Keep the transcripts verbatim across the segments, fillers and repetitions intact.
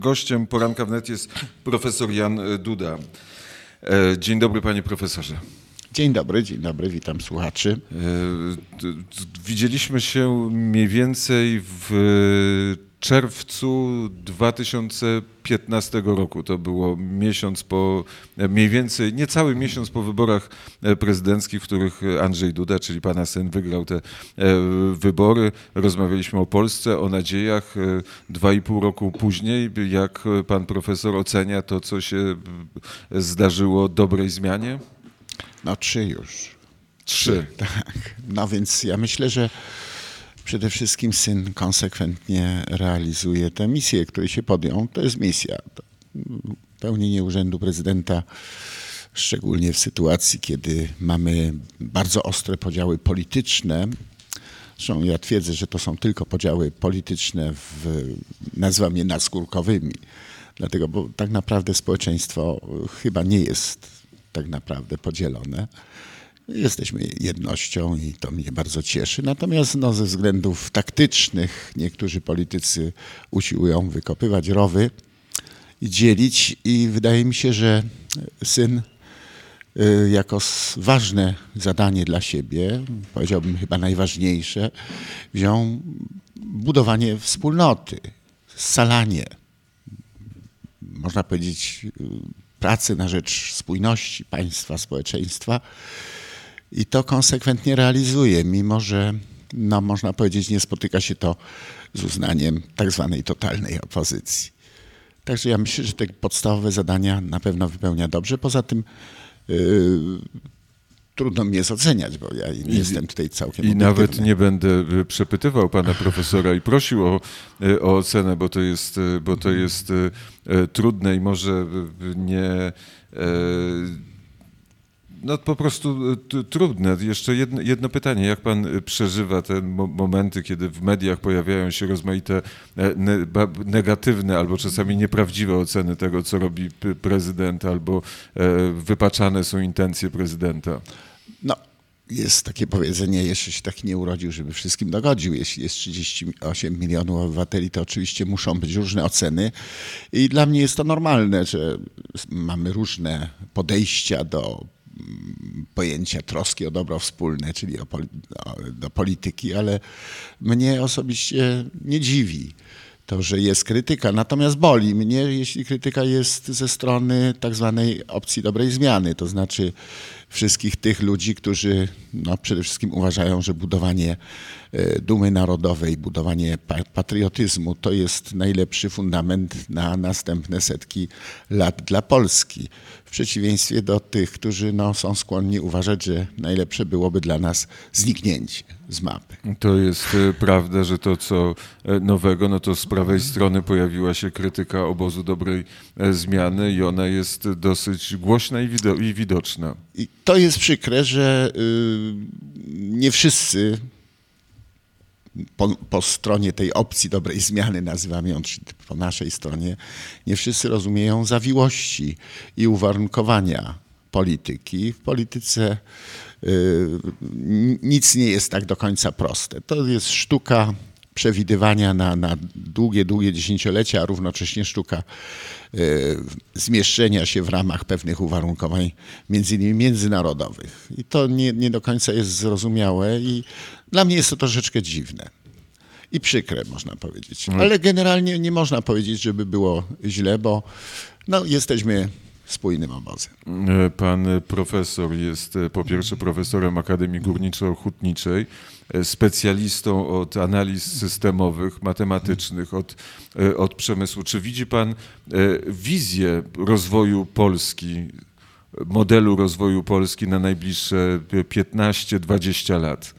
Gościem Poranka Wnet jest profesor Jan Duda. Dzień dobry, panie profesorze. Dzień dobry, dzień dobry, witam słuchaczy. Widzieliśmy się mniej więcej w czerwcu dwa tysiące piętnastego roku. To było miesiąc po, mniej więcej, niecały miesiąc po wyborach prezydenckich, w których Andrzej Duda, czyli pana syn, wygrał te wybory. Rozmawialiśmy o Polsce, o nadziejach. Dwa i pół roku później, jak pan profesor ocenia to, co się zdarzyło dobrej zmianie? No trzy już. Trzy. Tak. No więc ja myślę, że przede wszystkim syn konsekwentnie realizuje tę misję, której się podjął. To jest misja. To pełnienie urzędu prezydenta, szczególnie w sytuacji, kiedy mamy bardzo ostre podziały polityczne. Zresztą ja twierdzę, że to są tylko podziały polityczne, w, nazywam je naskórkowymi. Dlatego, bo tak naprawdę społeczeństwo chyba nie jest tak naprawdę podzielone. Jesteśmy jednością i to mnie bardzo cieszy. Natomiast no, ze względów taktycznych niektórzy politycy usiłują wykopywać rowy i dzielić. I wydaje mi się, że syn y, jako ważne zadanie dla siebie, powiedziałbym chyba najważniejsze, wziął budowanie wspólnoty, scalanie, można powiedzieć, pracy na rzecz spójności państwa, społeczeństwa. I to konsekwentnie realizuje, mimo że, no, można powiedzieć, nie spotyka się to z uznaniem tak zwanej totalnej opozycji. Także ja myślę, że te podstawowe zadania na pewno wypełnia dobrze. Poza tym yy, trudno mi jest oceniać, bo ja nie I, jestem tutaj całkiem I obiektywny. nawet nie będę przepytywał pana profesora i prosił o, o ocenę, bo to jest, bo to jest trudne i może nie... No po prostu t- trudne. Jeszcze jedno, jedno pytanie. Jak pan przeżywa te mo- momenty, kiedy w mediach pojawiają się rozmaite ne- ba- negatywne albo czasami nieprawdziwe oceny tego, co robi p- prezydent, albo e, wypaczane są intencje prezydenta? No, jest takie powiedzenie, jeszcze się tak nie urodził, żeby wszystkim dogodził. Jeśli jest trzydzieści osiem milionów obywateli, to oczywiście muszą być różne oceny. I dla mnie jest to normalne, że mamy różne podejścia do pojęcia troski o dobro wspólne, czyli o poli- do, do polityki, ale mnie osobiście nie dziwi to, że jest krytyka. Natomiast boli mnie, jeśli krytyka jest ze strony tak zwanej opcji dobrej zmiany, to znaczy wszystkich tych ludzi, którzy no, przede wszystkim uważają, że budowanie dumy narodowej, budowanie pa- patriotyzmu to jest najlepszy fundament na następne setki lat dla Polski. W przeciwieństwie do tych, którzy no, są skłonni uważać, że najlepsze byłoby dla nas zniknięcie z mapy. To jest e, prawda, że to co e, nowego, no to z prawej strony pojawiła się krytyka obozu dobrej e, zmiany i ona jest dosyć głośna i, wido- i widoczna. I to jest przykre, że y, nie wszyscy po, po stronie tej opcji dobrej zmiany, nazywam ją, czy po naszej stronie, nie wszyscy rozumieją zawiłości i uwarunkowania polityki. W polityce y, nic nie jest tak do końca proste. To jest sztuka przewidywania na, na długie, długie dziesięciolecia, a równocześnie sztuka y, zmieszczenia się w ramach pewnych uwarunkowań, między innymi międzynarodowych. I to nie, nie do końca jest zrozumiałe i dla mnie jest to troszeczkę dziwne i przykre, można powiedzieć. Ale generalnie nie można powiedzieć, żeby było źle, bo no, jesteśmy spójnym obozem. Pan profesor jest po pierwsze profesorem Akademii Górniczo-Hutniczej, specjalistą od analiz systemowych, matematycznych, od, od przemysłu. Czy widzi pan wizję rozwoju Polski, modelu rozwoju Polski na najbliższe piętnaście dwadzieścia lat?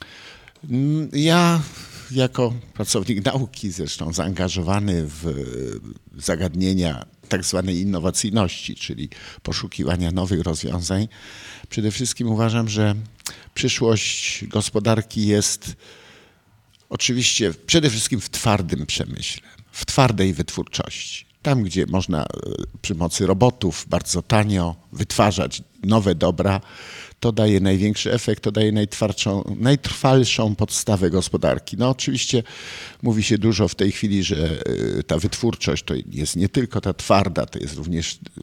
Ja jako pracownik nauki, zresztą zaangażowany w zagadnienia tak zwanej innowacyjności, czyli poszukiwania nowych rozwiązań, przede wszystkim uważam, że przyszłość gospodarki jest oczywiście przede wszystkim w twardym przemyśle, w twardej wytwórczości. Tam, gdzie można e, przy pomocy robotów bardzo tanio wytwarzać nowe dobra, to daje największy efekt, to daje najtwardszą, najtrwalszą podstawę gospodarki. No oczywiście mówi się dużo w tej chwili, że e, ta wytwórczość to jest nie tylko ta twarda, to jest również e,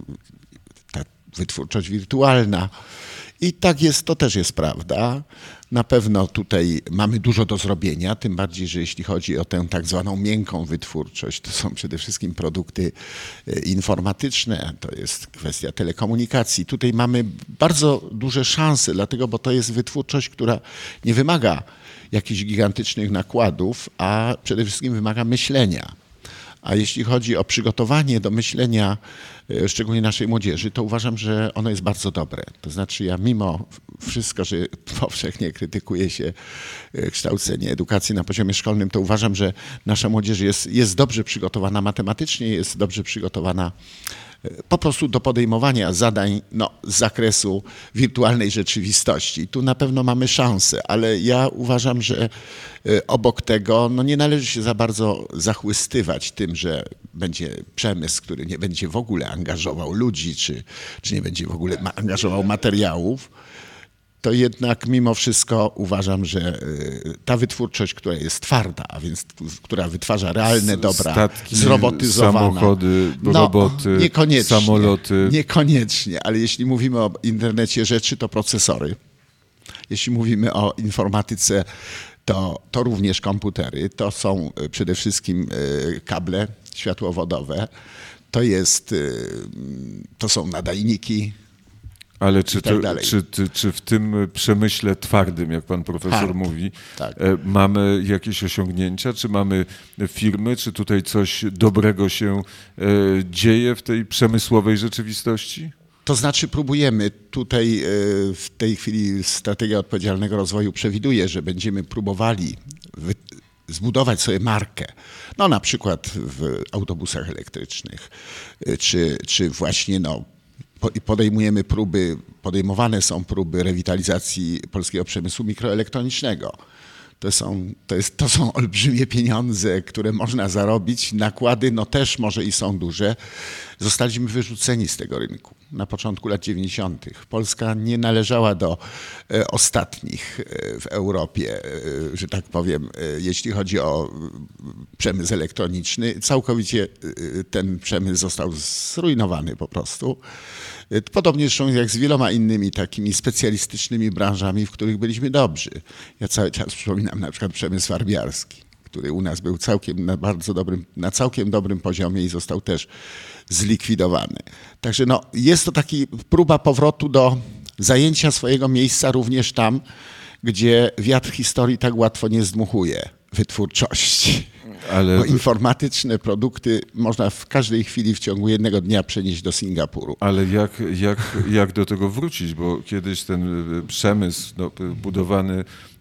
ta wytwórczość wirtualna. I tak jest, to też jest prawda. Na pewno tutaj mamy dużo do zrobienia, tym bardziej, że jeśli chodzi o tę tak zwaną miękką wytwórczość, to są przede wszystkim produkty informatyczne, to jest kwestia telekomunikacji. Tutaj mamy bardzo duże szanse, dlatego, bo to jest wytwórczość, która nie wymaga jakichś gigantycznych nakładów, a przede wszystkim wymaga myślenia. A jeśli chodzi o przygotowanie do myślenia, szczególnie naszej młodzieży, to uważam, że ono jest bardzo dobre. To znaczy ja mimo wszystko, że powszechnie krytykuje się kształcenie edukacji na poziomie szkolnym, to uważam, że nasza młodzież jest, jest dobrze przygotowana matematycznie, jest dobrze przygotowana po prostu do podejmowania zadań no, z zakresu wirtualnej rzeczywistości. Tu na pewno mamy szansę, ale ja uważam, że obok tego no, nie należy się za bardzo zachłystywać tym, że będzie przemysł, który nie będzie w ogóle angażował ludzi, czy, czy nie będzie w ogóle ma- angażował materiałów. To jednak mimo wszystko uważam, że ta wytwórczość, która jest twarda, a więc która wytwarza realne dobra, statki, zrobotyzowana. Samochody, no, roboty, niekoniecznie, samoloty. Niekoniecznie, ale jeśli mówimy o internecie rzeczy, to procesory. Jeśli mówimy o informatyce, to, to również komputery. To są przede wszystkim kable światłowodowe. To jest, to są nadajniki. Ale czy, tak to, czy, czy, czy w tym przemyśle twardym, jak pan profesor Hard. mówi, Tak. mamy jakieś osiągnięcia? Czy mamy firmy? Czy tutaj coś dobrego się dzieje w tej przemysłowej rzeczywistości? To znaczy próbujemy tutaj w tej chwili strategia odpowiedzialnego rozwoju przewiduje, że będziemy próbowali wy- zbudować sobie markę. No na przykład w autobusach elektrycznych, czy, czy właśnie no, podejmujemy próby, podejmowane są próby rewitalizacji polskiego przemysłu mikroelektronicznego. To są, to jest, to są olbrzymie pieniądze, które można zarobić. Nakłady no też może i są duże. Zostaliśmy wyrzuceni z tego rynku na początku lat dziewięćdziesiątych. Polska nie należała do e, ostatnich e, w Europie, e, że tak powiem, e, jeśli chodzi o e, przemysł elektroniczny. Całkowicie e, ten przemysł został zrujnowany po prostu. E, podobnie zresztą jak z wieloma innymi takimi specjalistycznymi branżami, w których byliśmy dobrzy. Ja cały czas przypominam na przykład przemysł farbiarski, który u nas był całkiem na bardzo dobrym, na całkiem dobrym poziomie i został też zlikwidowany. Także no, jest to taki próba powrotu do zajęcia swojego miejsca również tam, gdzie wiatr historii tak łatwo nie zdmuchuje wytwórczości. Ale... Bo informatyczne produkty można w każdej chwili w ciągu jednego dnia przenieść do Singapuru. Ale jak, jak, jak do tego wrócić? Bo kiedyś ten przemysł no, budowany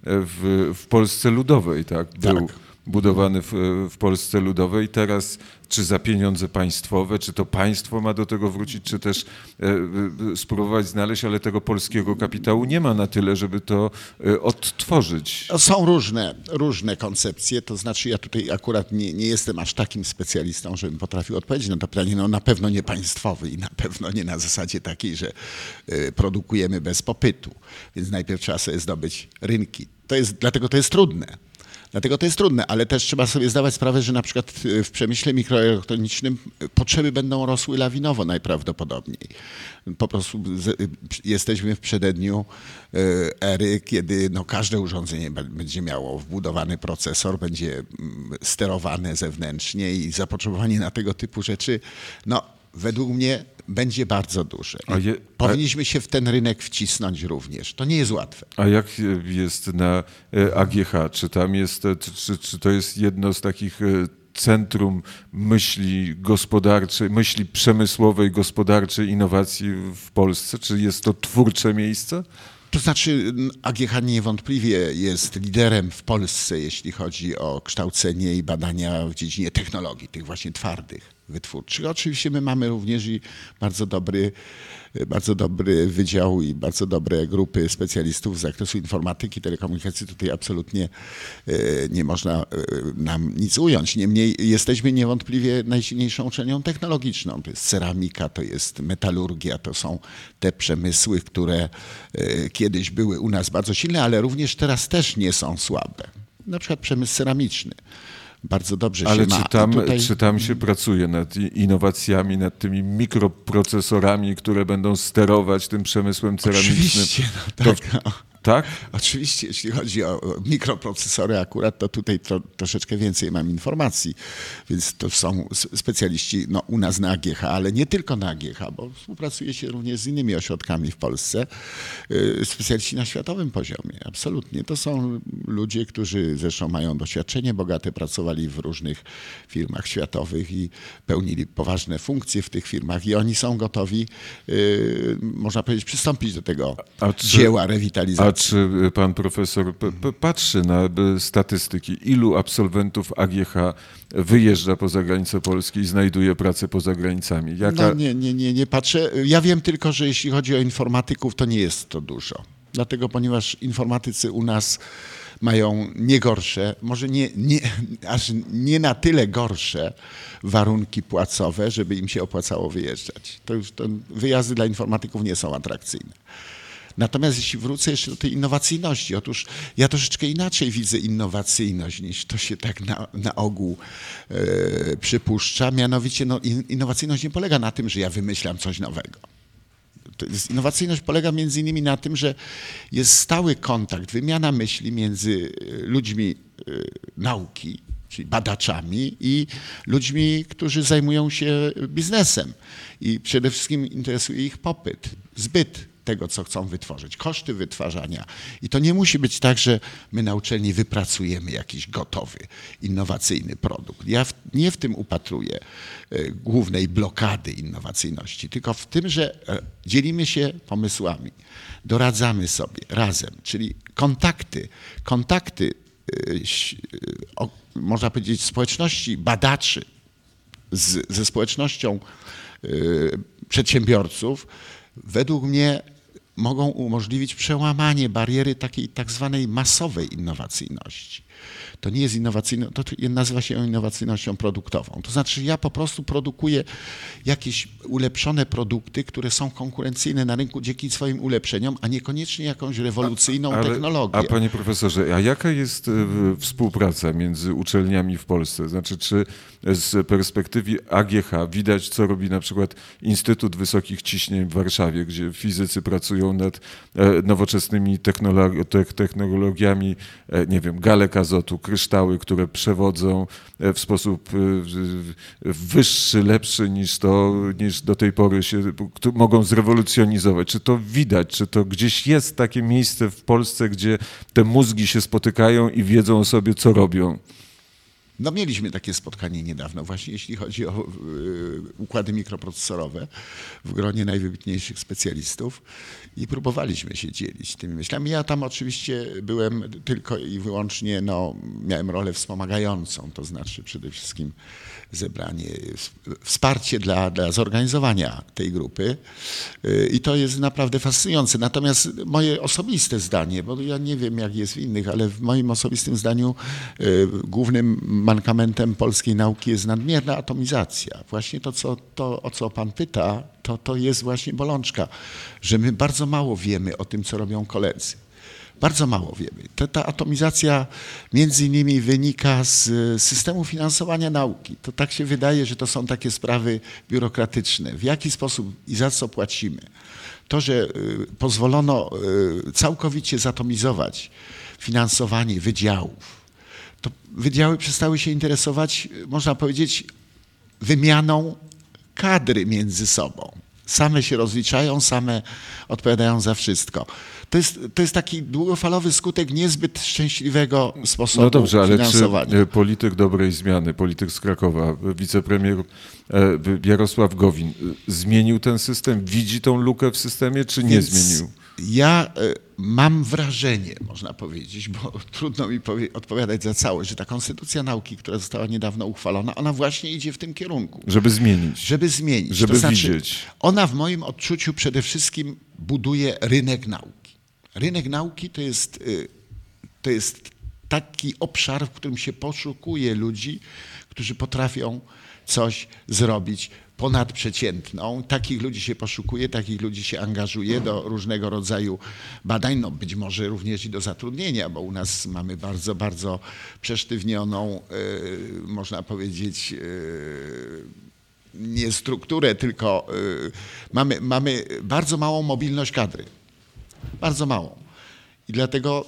w, w Polsce Ludowej, tak? Był tak. budowany w, w Polsce Ludowej. Teraz czy za pieniądze państwowe, czy to państwo ma do tego wrócić, czy też e, spróbować znaleźć, ale tego polskiego kapitału nie ma na tyle, żeby to e, odtworzyć. Są różne, różne koncepcje, to znaczy ja tutaj akurat nie, nie jestem aż takim specjalistą, żebym potrafił odpowiedzieć na to pytanie. No na pewno nie państwowy i na pewno nie na zasadzie takiej, że e, produkujemy bez popytu, więc najpierw trzeba sobie zdobyć rynki. To jest, dlatego to jest trudne. Dlatego to jest trudne, ale też trzeba sobie zdawać sprawę, że na przykład w przemyśle mikroelektronicznym potrzeby będą rosły lawinowo najprawdopodobniej. Po prostu jesteśmy w przededniu ery, kiedy no każde urządzenie będzie miało wbudowany procesor, będzie sterowane zewnętrznie i zapotrzebowanie na tego typu rzeczy, no według mnie będzie bardzo duże. Je, Powinniśmy się w ten rynek wcisnąć również. To nie jest łatwe. A jak jest na A G H? Czy tam jest, czy, czy to jest jedno z takich centrum myśli gospodarczej, myśli przemysłowej, gospodarczej, innowacji w Polsce? Czy jest to twórcze miejsce? To znaczy A G H niewątpliwie jest liderem w Polsce, jeśli chodzi o kształcenie i badania w dziedzinie technologii, tych właśnie twardych. wytwórczych. Oczywiście my mamy również i bardzo dobry, bardzo dobry wydział i bardzo dobre grupy specjalistów z zakresu informatyki, telekomunikacji. Tutaj absolutnie nie można nam nic ująć. Niemniej jesteśmy niewątpliwie najsilniejszą uczelnią technologiczną. To jest ceramika, to jest metalurgia, to są te przemysły, które kiedyś były u nas bardzo silne, ale również teraz też nie są słabe. Na przykład przemysł ceramiczny. Bardzo dobrze Ale się ma. Ale czy tam, tutaj... czy tam się pracuje nad innowacjami, nad tymi mikroprocesorami, które będą sterować tym przemysłem ceramicznym? Oczywiście, no tak. To, tak? Oczywiście, jeśli chodzi o mikroprocesory akurat, to tutaj to, troszeczkę więcej mam informacji, więc to są specjaliści no, u nas na A G H, ale nie tylko na A G H, bo współpracuje się również z innymi ośrodkami w Polsce, specjaliści na światowym poziomie, absolutnie. To są ludzie, którzy zresztą mają doświadczenie bogate, pracowali w różnych firmach światowych i pełnili poważne funkcje w tych firmach i oni są gotowi, można powiedzieć, przystąpić do tego czy, dzieła rewitalizacji. A czy pan profesor p- p- patrzy na statystyki, ilu absolwentów A G H wyjeżdża poza granicę Polski i znajduje pracę poza granicami? Jaka... No nie, nie, nie, nie patrzę. Ja wiem tylko, że jeśli chodzi o informatyków, to nie jest to dużo. Dlatego, ponieważ informatycy u nas mają nie gorsze, może nie, nie, aż nie na tyle gorsze warunki płacowe, żeby im się opłacało wyjeżdżać. To już to wyjazdy dla informatyków nie są atrakcyjne. Natomiast jeśli wrócę jeszcze do tej innowacyjności, otóż ja troszeczkę inaczej widzę innowacyjność niż to się tak na, na ogół e, przypuszcza. Mianowicie no, in, innowacyjność nie polega na tym, że ja wymyślam coś nowego. To jest, innowacyjność polega między innymi na tym, że jest stały kontakt, wymiana myśli między ludźmi e, nauki, czyli badaczami i ludźmi, którzy zajmują się biznesem. I przede wszystkim interesuje ich popyt, zbyt tego, co chcą wytworzyć, koszty wytwarzania. I to nie musi być tak, że my na uczelni wypracujemy jakiś gotowy, innowacyjny produkt. Ja w, nie w tym upatruję e, głównej blokady innowacyjności, tylko w tym, że e, dzielimy się pomysłami, doradzamy sobie razem, czyli kontakty, kontakty, e, o, można powiedzieć, społeczności badaczy z, ze społecznością e, przedsiębiorców, według mnie mogą umożliwić przełamanie bariery takiej tak zwanej masowej innowacyjności. To nie jest innowacyjność, to nazywa się innowacyjnością produktową. To znaczy, że ja po prostu produkuję jakieś ulepszone produkty, które są konkurencyjne na rynku dzięki swoim ulepszeniom, a niekoniecznie jakąś rewolucyjną a, ale, technologię. A panie profesorze, a jaka jest współpraca między uczelniami w Polsce? Znaczy, czy z perspektywy A G H widać, co robi na przykład Instytut Wysokich Ciśnień w Warszawie, gdzie fizycy pracują nad nowoczesnymi technologiami, nie wiem, galek azotu, kryształy, które przewodzą w sposób wyższy, lepszy niż to, niż do tej pory się, mogą zrewolucjonizować. Czy to widać, czy to gdzieś jest takie miejsce w Polsce, gdzie te mózgi się spotykają i wiedzą o sobie, co robią? No mieliśmy takie spotkanie niedawno, właśnie jeśli chodzi o y, układy mikroprocesorowe w gronie najwybitniejszych specjalistów i próbowaliśmy się dzielić tymi myślami. Ja tam oczywiście byłem tylko i wyłącznie, no, miałem rolę wspomagającą, to znaczy przede wszystkim zebranie, wsparcie dla, dla zorganizowania tej grupy y, i to jest naprawdę fascynujące. Natomiast moje osobiste zdanie, bo ja nie wiem jak jest w innych, ale w moim osobistym zdaniu y, głównym mankamentem polskiej nauki jest nadmierna atomizacja. Właśnie to, co, to o co pan pyta, to, to jest właśnie bolączka, że my bardzo mało wiemy o tym, co robią koledzy. Bardzo mało wiemy. Ta, ta atomizacja między innymi wynika z systemu finansowania nauki. To tak się wydaje, że to są takie sprawy biurokratyczne. W jaki sposób i za co płacimy? To, że y, pozwolono y, całkowicie zatomizować finansowanie wydziałów, to wydziały przestały się interesować, można powiedzieć, wymianą kadry między sobą. Same się rozliczają, same odpowiadają za wszystko. To jest, to jest taki długofalowy skutek niezbyt szczęśliwego sposobu No dobrze, ale finansowania. czy polityk dobrej zmiany, polityk z Krakowa, wicepremier Jarosław Gowin zmienił ten system? Widzi tą lukę w systemie, czy nie Więc zmienił? Ja mam wrażenie, można powiedzieć, bo trudno mi powie- odpowiadać za całość, że ta konstytucja nauki, która została niedawno uchwalona, ona właśnie idzie w tym kierunku. Żeby zmienić. Żeby zmienić. Żeby to znaczy, widzieć. Ona w moim odczuciu przede wszystkim buduje rynek nauki. Rynek nauki to jest, to jest taki obszar, w którym się poszukuje ludzi, którzy potrafią coś zrobić ponadprzeciętną. Takich ludzi się poszukuje, takich ludzi się angażuje do różnego rodzaju badań, no być może również i do zatrudnienia, bo u nas mamy bardzo, bardzo przesztywnioną, yy, można powiedzieć, yy, nie strukturę, tylko yy, mamy, mamy bardzo małą mobilność kadry. Bardzo małą. I dlatego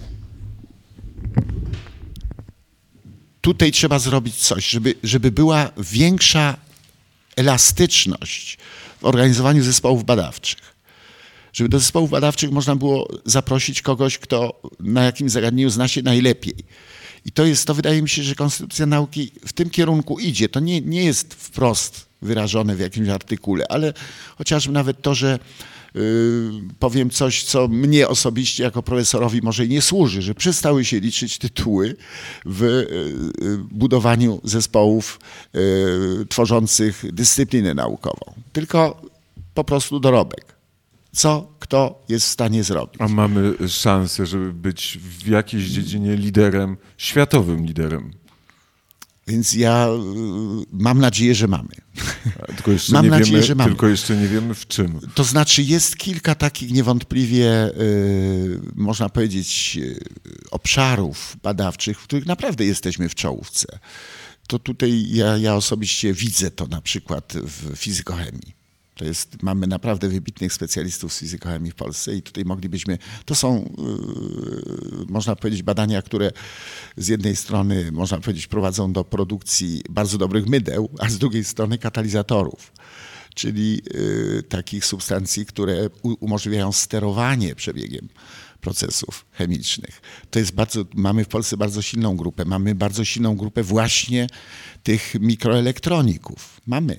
tutaj trzeba zrobić coś, żeby, żeby była większa elastyczność w organizowaniu zespołów badawczych. Żeby do zespołów badawczych można było zaprosić kogoś, kto na jakimś zagadnieniu zna się najlepiej. I to jest, to wydaje mi się, że konstytucja nauki w tym kierunku idzie. To nie, nie jest wprost wyrażone w jakimś artykule, ale chociażby nawet to, że yy, powiem coś, co mnie osobiście jako profesorowi może i nie służy, że przestały się liczyć tytuły w yy, budowaniu zespołów yy, tworzących dyscyplinę naukową, tylko po prostu dorobek. Co kto jest w stanie zrobić. A mamy szansę, żeby być w jakiejś dziedzinie liderem, światowym liderem. Więc ja y, mam nadzieję, że mamy. Tylko jeszcze, Mam nie, nadzieję, wiemy, że mamy. tylko jeszcze nie wiemy w czym. To znaczy jest kilka takich niewątpliwie, y, można powiedzieć, y, obszarów badawczych, w których naprawdę jesteśmy w czołówce. To tutaj ja, ja osobiście widzę to na przykład w fizykochemii. To jest, mamy naprawdę wybitnych specjalistów z fizykochemii w Polsce i tutaj moglibyśmy, to są, yy, można powiedzieć, badania, które z jednej strony, można powiedzieć, prowadzą do produkcji bardzo dobrych mydeł, a z drugiej strony katalizatorów, czyli yy, takich substancji, które u, umożliwiają sterowanie przebiegiem procesów chemicznych. To jest bardzo, mamy w Polsce bardzo silną grupę, mamy bardzo silną grupę właśnie tych mikroelektroników. Mamy.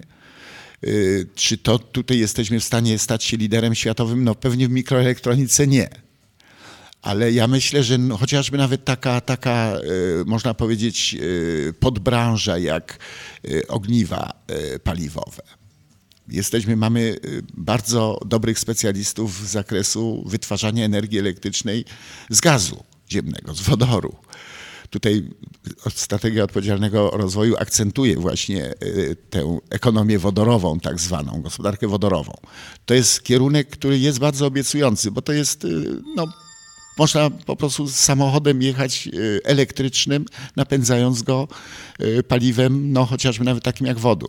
Czy to tutaj jesteśmy w stanie stać się liderem światowym? No pewnie w mikroelektronice nie. Ale ja myślę, że no, chociażby nawet taka, taka można powiedzieć, podbranża jak ogniwa paliwowe. Jesteśmy, mamy bardzo dobrych specjalistów z zakresu wytwarzania energii elektrycznej z gazu ziemnego, z wodoru. Tutaj strategia odpowiedzialnego rozwoju akcentuje właśnie tę ekonomię wodorową, tak zwaną, gospodarkę wodorową. To jest kierunek, który jest bardzo obiecujący, bo to jest, no, można po prostu samochodem jechać elektrycznym, napędzając go paliwem, no chociażby nawet takim jak wodór.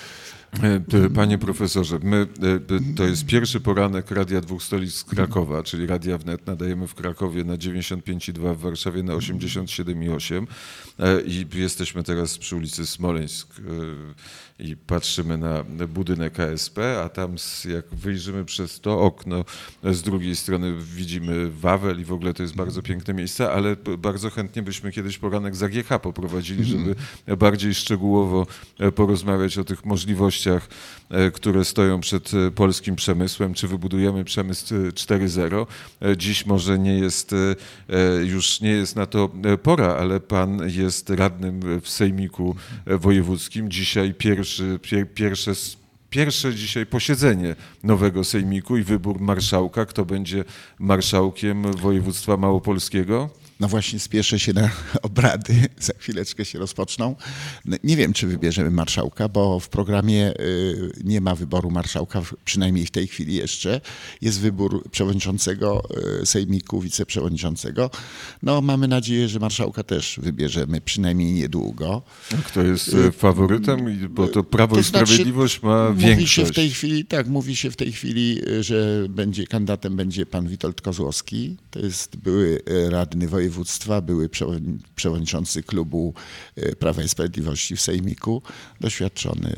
Panie profesorze, my, to jest pierwszy poranek Radia Dwóch Stolic z Krakowa, czyli Radia Wnet. Nadajemy w Krakowie na dziewięćdziesiąt pięć i dwa, w Warszawie na osiemdziesiąt siedem i osiem. I jesteśmy teraz przy ulicy Smoleńsk i patrzymy na budynek K S P, a tam jak wyjrzymy przez to okno, z drugiej strony widzimy Wawel i w ogóle to jest bardzo piękne miejsce, ale bardzo chętnie byśmy kiedyś poranek z A G H poprowadzili, żeby bardziej szczegółowo porozmawiać o tych możliwościach, które stoją przed polskim przemysłem, czy wybudujemy przemysł cztery zero. Dziś może nie jest, już nie jest na to pora, ale pan jest radnym w Sejmiku Wojewódzkim. Dzisiaj pierwszy, pier, pierwsze, pierwsze dzisiaj posiedzenie nowego Sejmiku i wybór marszałka. Kto będzie marszałkiem województwa małopolskiego? No właśnie spieszę się na obrady, za chwileczkę się rozpoczną. Nie wiem, czy wybierzemy marszałka, bo w programie nie ma wyboru marszałka, przynajmniej w tej chwili jeszcze. Jest wybór przewodniczącego Sejmiku, wiceprzewodniczącego. No mamy nadzieję, że marszałka też wybierzemy, przynajmniej niedługo. A kto jest faworytem? Bo to Prawo to i Sprawiedliwość znaczy, ma mówi większość. Się w tej chwili, tak, mówi się w tej chwili, że będzie kandydatem będzie pan Witold Kozłowski. To jest były radny województwa. Województwa, były przewodniczący klubu Prawa i Sprawiedliwości w Sejmiku, doświadczony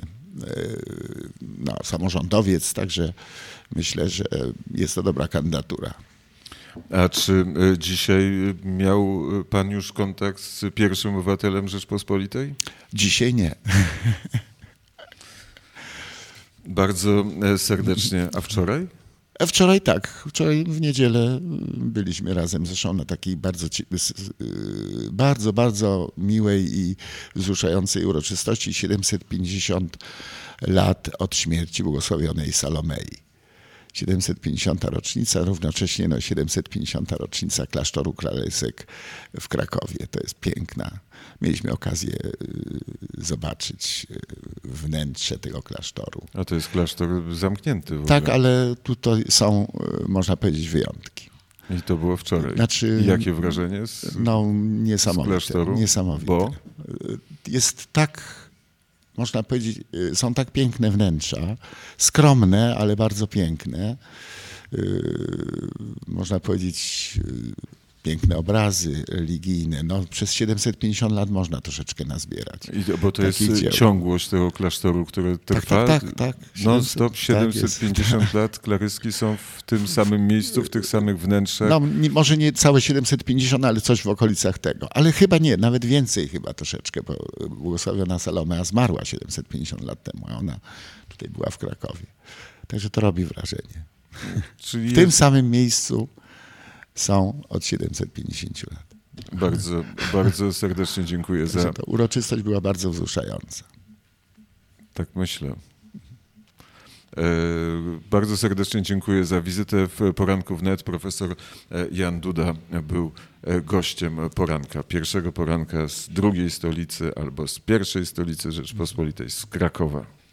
no, samorządowiec, także myślę, że jest to dobra kandydatura. A czy dzisiaj miał pan już kontakt z pierwszym obywatelem Rzeczpospolitej? Dzisiaj nie. Bardzo serdecznie. A wczoraj? A wczoraj tak. Wczoraj w niedzielę byliśmy razem zresztą na takiej bardzo, bardzo, bardzo miłej i wzruszającej uroczystości siedemset pięćdziesiąt lat od śmierci błogosławionej Salomei. siedemset pięćdziesiąta rocznica, równocześnie no siedemset pięćdziesiąta rocznica klasztoru Kralesek w Krakowie. To jest piękna. Mieliśmy okazję zobaczyć wnętrze tego klasztoru. A to jest klasztor zamknięty w ogóle. Tak, ale tutaj są, można powiedzieć, wyjątki. I to było wczoraj. Znaczy, I jakie wrażenie z, no, niesamowite, z klasztoru? Niesamowite. Bo? Jest tak... Można powiedzieć, są tak piękne wnętrza, skromne, ale bardzo piękne. Można powiedzieć, piękne obrazy religijne. No, przez siedemset pięćdziesiąt lat można troszeczkę nazbierać. I, bo to jest dzieł. ciągłość tego klasztoru, które trwa. Tak, tak, tak. tak. No stop, siedemset pięćdziesiąt tak lat klaryski są w tym samym miejscu, w tych samych wnętrzach. No nie, może nie całe siedemset pięćdziesiąt, ale coś w okolicach tego. Ale chyba nie, nawet więcej chyba troszeczkę, bo błogosławiona Salomea zmarła siedemset pięćdziesiąt lat temu, a ona tutaj była w Krakowie. Także to robi wrażenie. Czyli w tym jest... samym miejscu są od siedemset pięćdziesiąt lat. Bardzo, bardzo serdecznie dziękuję za... To uroczystość była bardzo wzruszająca. Tak myślę. E, bardzo serdecznie dziękuję za wizytę w Poranku Wnet. Profesor Jan Duda był gościem poranka, pierwszego poranka z drugiej stolicy albo z pierwszej stolicy Rzeczpospolitej, z Krakowa.